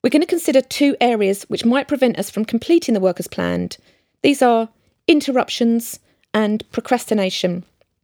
we're going to consider two areas which might prevent us from completing the work as planned. These are interruptions and procrastination.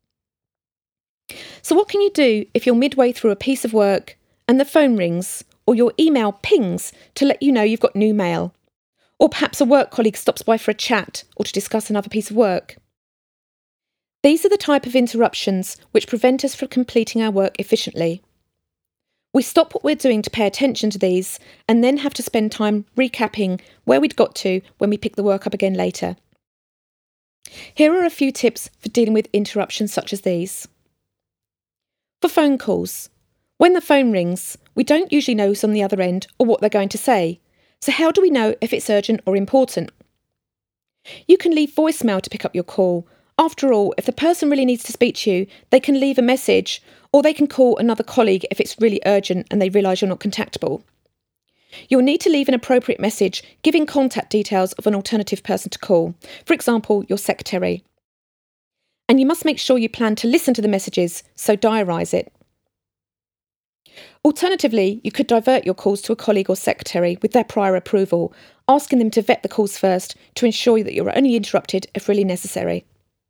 So what can you do if you're midway through a piece of work and the phone rings or your email pings to let you know you've got new mail? Or perhaps a work colleague stops by for a chat or to discuss another piece of work. These are the type of interruptions which prevent us from completing our work efficiently. We stop what we're doing to pay attention to these and then have to spend time recapping where we'd got to when we pick the work up again later. Here are a few tips for dealing with interruptions such as these. For phone calls, when the phone rings, we don't usually know who's on the other end or what they're going to say. So how do we know if it's urgent or important? You can leave voicemail to pick up your call. After all, if the person really needs to speak to you, they can leave a message or they can call another colleague if it's really urgent and they realise you're not contactable. You'll need to leave an appropriate message giving contact details of an alternative person to call, for example, your secretary. And you must make sure you plan to listen to the messages, so diarise it. Alternatively, you could divert your calls to a colleague or secretary with their prior approval, asking them to vet the calls first to ensure that you're only interrupted if really necessary.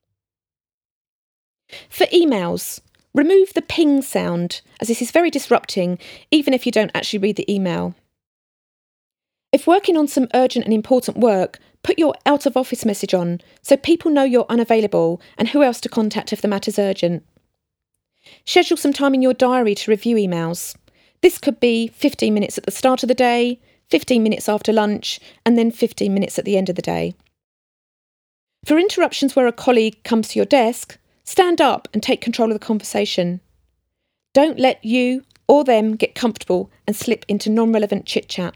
For emails, remove the ping sound, as this is very disrupting, even if you don't actually read the email. If working on some urgent and important work, put your out-of-office message on so people know you're unavailable and who else to contact if the matter's urgent. Schedule some time in your diary to review emails. This could be 15 minutes at the start of the day, 15 minutes after lunch, and then 15 minutes at the end of the day. For interruptions where a colleague comes to your desk, stand up and take control of the conversation. Don't let you or them get comfortable and slip into non-relevant chit-chat.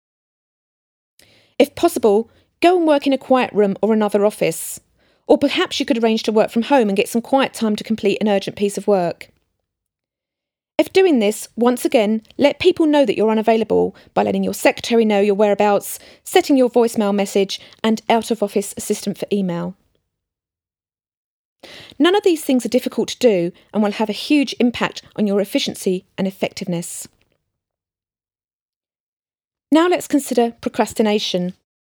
If possible, go and work in a quiet room or another office. Or perhaps you could arrange to work from home and get some quiet time to complete an urgent piece of work. If doing this, once again, let people know that you're unavailable by letting your secretary know your whereabouts, setting your voicemail message, and out-of-office assistant for email. None of these things are difficult to do and will have a huge impact on your efficiency and effectiveness. Now let's consider procrastination.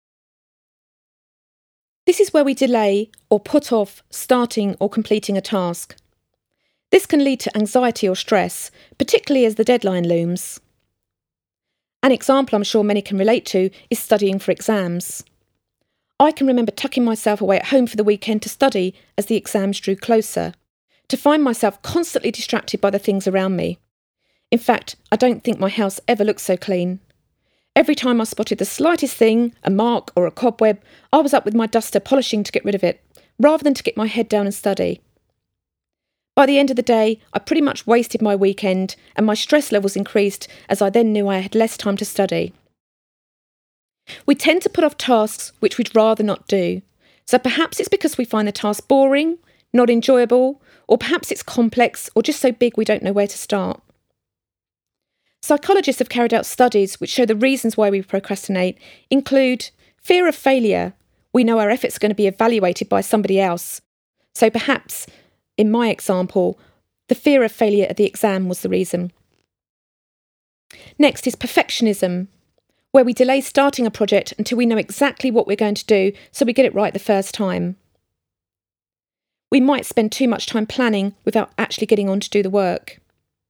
This is where we delay or put off starting or completing a task. This can lead to anxiety or stress, particularly as the deadline looms. An example I'm sure many can relate to is studying for exams. I can remember tucking myself away at home for the weekend to study as the exams drew closer, to find myself constantly distracted by the things around me. In fact, I don't think my house ever looked so clean. Every time I spotted the slightest thing, a mark or a cobweb, I was up with my duster polishing to get rid of it, rather than to get my head down and study. By the end of the day, I pretty much wasted my weekend and my stress levels increased as I then knew I had less time to study. We tend to put off tasks which we'd rather not do. So perhaps it's because we find the task boring, not enjoyable, or perhaps it's complex or just so big we don't know where to start. Psychologists have carried out studies which show the reasons why we procrastinate include fear of failure. We know our efforts are going to be evaluated by somebody else. So perhaps, in my example, the fear of failure at the exam was the reason. Next is perfectionism, where we delay starting a project until we know exactly what we're going to do so we get it right the first time. We might spend too much time planning without actually getting on to do the work.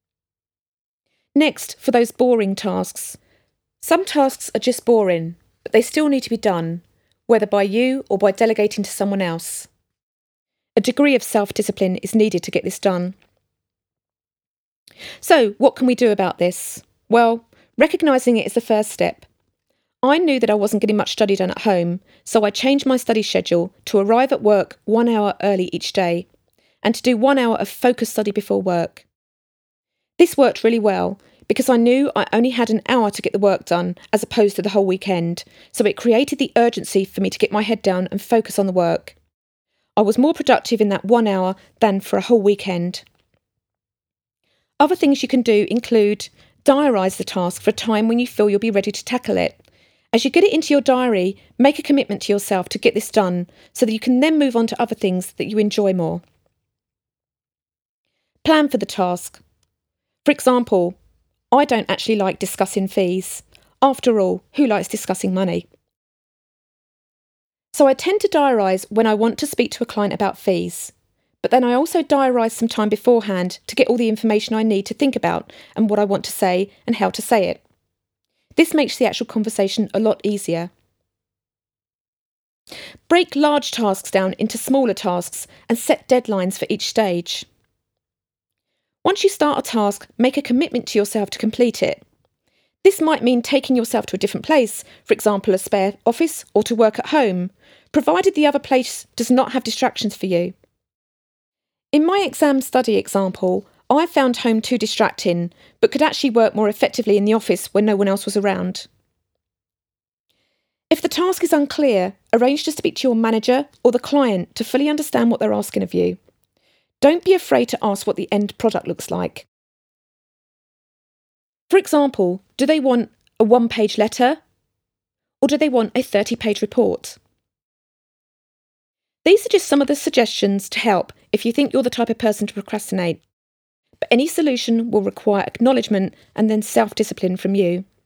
Next, for those boring tasks. Some tasks are just boring, but they still need to be done, whether by you or by delegating to someone else. A degree of self-discipline is needed to get this done. So, what can we do about this? Well, recognising it is the first step. I knew that I wasn't getting much study done at home, so I changed my study schedule to arrive at work 1 hour early each day, and to do 1 hour of focused study before work. This worked really well, because I knew I only had an hour to get the work done, as opposed to the whole weekend, so it created the urgency for me to get my head down and focus on the work. I was more productive in that 1 hour than for a whole weekend. Other things you can do include diarise the task for a time when you feel you'll be ready to tackle it. As you get it into your diary, make a commitment to yourself to get this done so that you can then move on to other things that you enjoy more. Plan for the task. For example, I don't actually like discussing fees. After all, who likes discussing money? So I tend to diarise when I want to speak to a client about fees. But then I also diarise some time beforehand to get all the information I need to think about and what I want to say and how to say it. This makes the actual conversation a lot easier. Break large tasks down into smaller tasks and set deadlines for each stage. Once you start a task, make a commitment to yourself to complete it. This might mean taking yourself to a different place, for example, a spare office, or to work at home, provided the other place does not have distractions for you. In my exam study example, I found home too distracting, but could actually work more effectively in the office when no one else was around. If the task is unclear, arrange to speak to your manager or the client to fully understand what they're asking of you. Don't be afraid to ask what the end product looks like. For example, do they want a 1-page letter? Or do they want a 30-page report? These are just some of the suggestions to help if you think you're the type of person to procrastinate. But any solution will require acknowledgement and then self-discipline from you.